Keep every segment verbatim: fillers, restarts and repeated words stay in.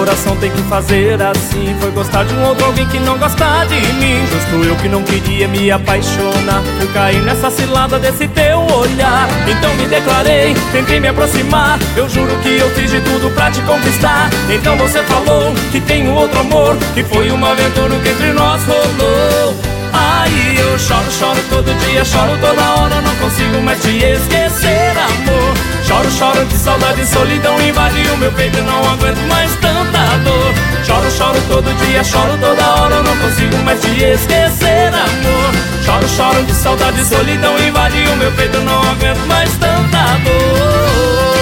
coração tem que fazer assim. Foi gostar de um outro alguém que não gosta de mim. Justo eu que não queria me apaixonar, fui cair nessa cilada desse teu olhar. Então me declarei, tentei me aproximar, eu juro que eu fiz de tudo pra te conquistar. Então você falou que tem um outro amor, que foi uma aventura que entre nós rolou. Aí eu choro, choro todo dia, choro toda hora, não consigo mais te esquecer, amor. Choro, choro de saudade e solidão, invade o meu peito, não aguento mais tanta dor. Choro, choro todo dia, choro toda hora, não consigo mais te esquecer, amor. Choro, choro de saudade e solidão, invade o meu peito, não aguento mais tanta dor.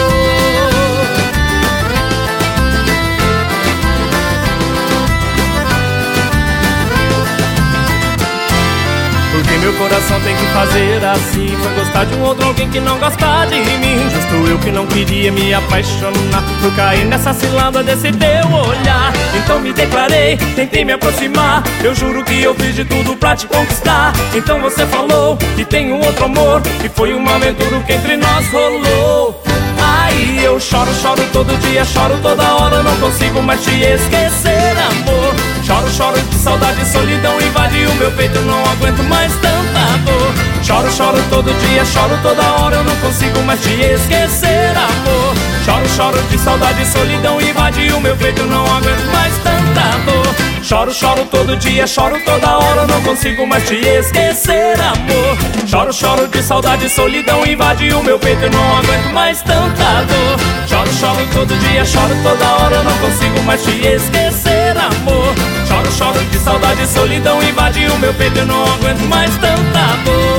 Porque meu coração tem que fazer assim. Foi gostar de um outro alguém que não gosta de mim. Justo eu que não queria me apaixonar, fui cair nessa cilada desse teu olhar. Então me declarei, tentei me aproximar, eu juro que eu fiz de tudo pra te conquistar. Então você falou que tem um outro amor, que foi uma aventura que entre nós rolou. Aí eu choro, choro todo dia, choro toda hora, não consigo mais te esquecer, amor. Choro, choro de saudade e solidão, invade o meu peito, não aguento mais tanta dor. Choro, choro todo dia, choro toda hora, eu não consigo mais te esquecer, amor. Choro, choro de saudade e solidão, invade o meu peito, não aguento mais tanta dor. Choro, choro todo dia, choro toda hora, não consigo mais te esquecer, amor. Choro, choro de saudade e solidão, invade o meu peito, não aguento mais tanta dor. Choro, choro todo dia, choro toda hora, não consigo mais te esquecer, amor. Choro, choro de saudade e solidão, invade o meu peito, eu não aguento mais tanta dor.